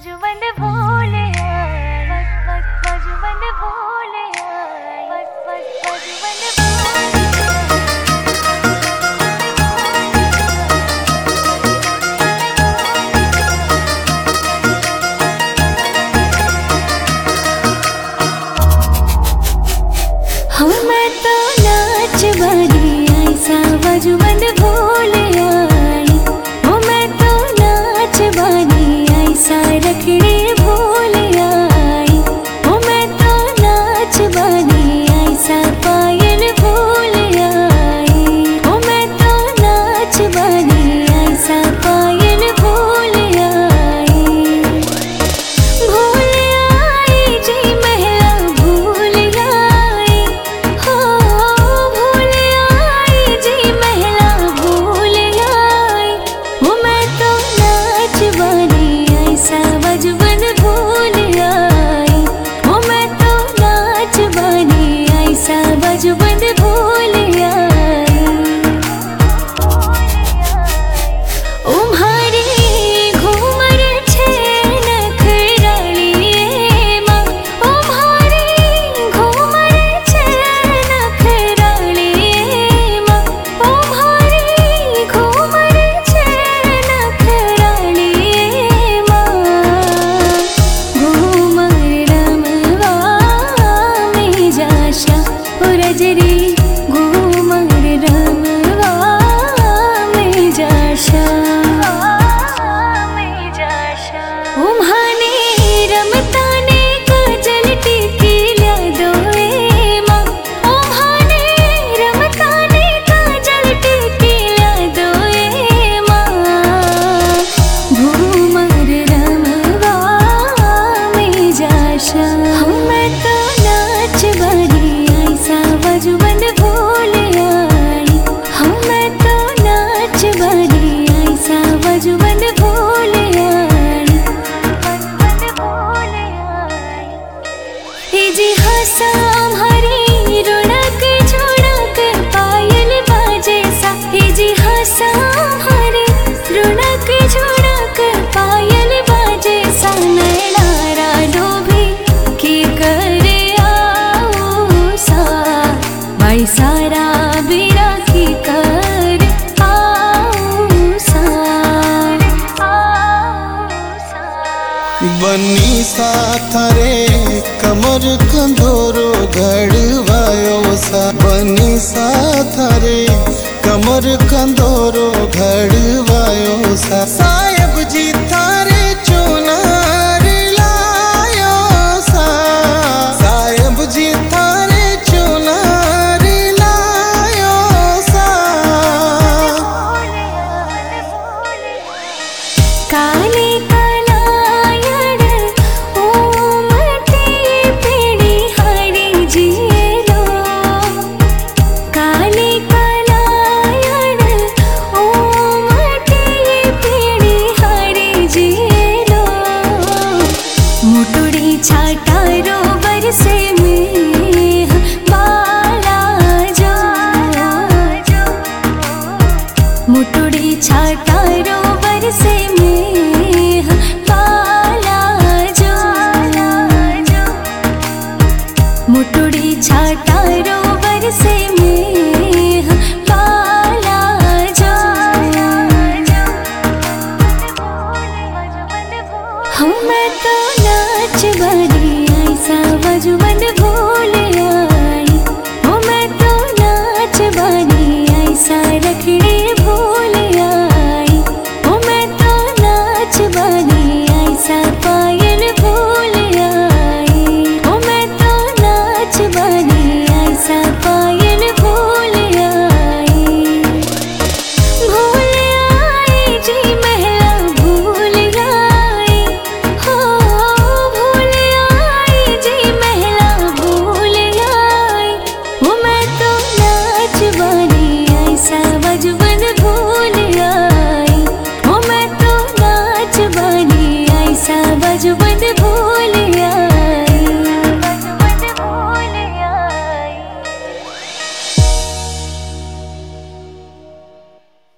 बजबंद भोले बजबंद भोले बजबंद मैं तो नाच बनी ऐसा बजबंद भोले आई हो। मैं तो नाच बनी ऐसा रखड़ी भोले आई हो। मैं तो नाच बनी ऐसा पायल भोले आई हो। मैं तो नाच बनी ऐसा पायल भोले आई। भोले आई जी महला भोले आई हो। भोले आई जी महला भोले आई हो। मैं तो नाच बनी ऐसा बजबंद भोले आई हो। मैं तो नाच बनी ऐसा बजबंद भोले आई। उम्हारी घूमर छे नखरालिए माँ। उम्हारी घूमर छे नखरालिए माँ। उम्हारी घूमर छे नखरालिए माँ। घूमर रमवा में जाशा रजरी घूमर रमवा में जाशा उम्हाने रमताने काजल टिकी ल्या दोए माँ। उम्हाने रमताने काजल टिकी ल्या दोए माँ। घूमर रमवा में जाशा मैं तो नाच बनी ऐसा बजबंद भोले आई हो। मैं तो नाच बनी ऐसा बजबंद भोले आई। ए जी हंसा हरी रोनक झुनक पायल बाजे सा। ए जी हंसा हरी रोनक झुनक पायल बाजे सा। नैनारा डोभी की करे आओ सा। भाई सारा बिरा की कर आओ सा। बनी साथ रे कमर कंदोरो घड़वायो सा। बनी साथ रे कमर कंदोरो घड़वायो सा। साहेब जी थारे चुनार लायो सा। साहेब जी थारे चुनार लायो सा। काले कलायड़ ओमती पीड़ी हरी जिलो। काले कलायड़ ओमती पीड़ी हरी जिलो। मुटुड़ी छाटारो बरसे में बाला जो। मुटुड़ी छाटारो बरसे में बाला जो। मुटुड़ी छाटारो बरसे में बाला जो। हम मैं तो नाच बनी ऐसा बजबंद भोले आई हो। मैं तो नाच बनी ऐसा रखड़ी भोले आई हो। मैं तो नाच बनी